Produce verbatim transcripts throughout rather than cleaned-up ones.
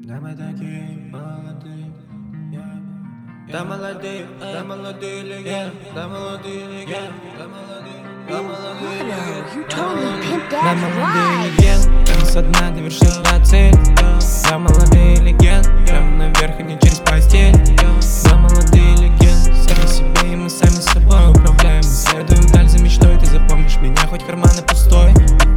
Да мы такие молодые, yeah. Да молодые, да молодые легенды, да молодые легенды, да молодые, да молодые легенды, да молодые, да молодые легенды. Прямо со дна до вершины на цель. Да молодые легенды, прямо наверх и не через постель. Да молодые легенды, сами себе и мы сами собой управляем. Мы следуем вдаль за мечтой, ты запомнишь меня, хоть карман и пустой.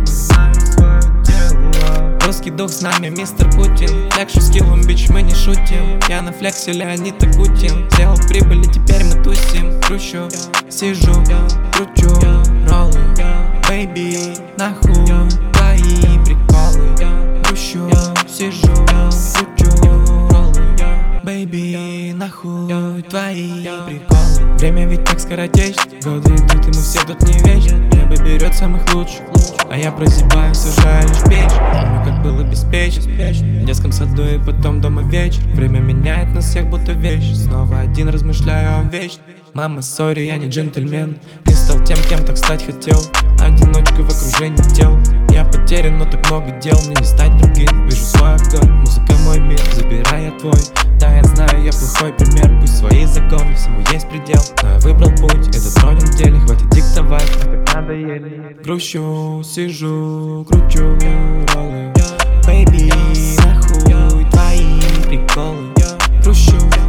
Русский дух с нами, мистер Путин. Флекшу скиллом, бич, мы не шутим. Я на флексе, Леонид Агутин. Сделал прибыль и теперь мы тусим. Кручу, сижу, кручу, роллы. Бэйби, нахуй твои приколы. Кручу, сижу, кручу, роллы. Бэйби, нахуй твои приколы. Время ведь так скоротечно. Годы идут и мы все тут не вечно. Небо берет самых лучших, а я прозябаю, сажаю лишь печь. Помню, как было беспечно в детском саду и потом дома вечер. Время меняет нас всех будто вещь. Снова один размышляю о вечном. Мама, сори, я не джентльмен. Не стал тем, кем так стать хотел. Одиночка в окружении дел. Я потерян, но так много дел. Мне не стать другим, вижу свой огонь. Музыка мой мир, забирай я твой. Да, я знаю, я плохой пример. Пусть свои законы, всему есть предел. Но я выбрал путь, этот ровен в деле. Хватит диктовать, мне так надоели. Грущу, сижу, кручу роллы. Бэйби, нахуй твои приколы. Грущу,